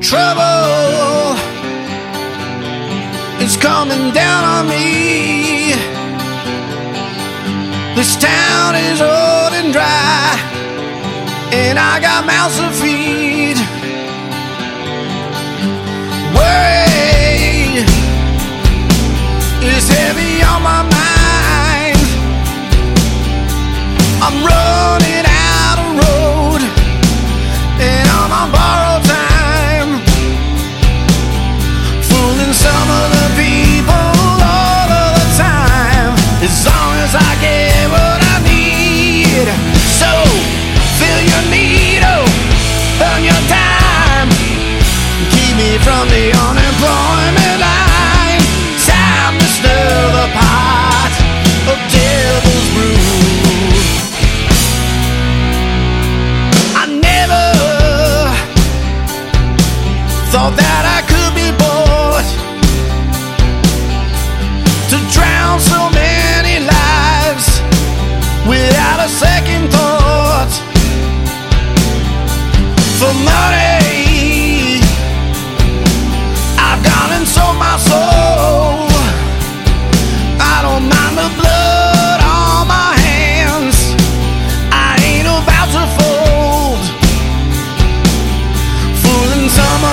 Trouble is coming down on me. This town is old and dry, and I got mouths to feed. Worry is heavy on my mind. I'm running out of road, and I'm on borrowed time, fooling some of the people all of the time. As long as I get what I need, so fill your needle, earn your time, keep me from the unemployment line. Time to stir the pot of devil's brew. I never thought that I could be bored to drown so many lives without a second thought. For money, I've gone and sold my soul. I don't mind the blood on my hands, I ain't about to fold, fooling some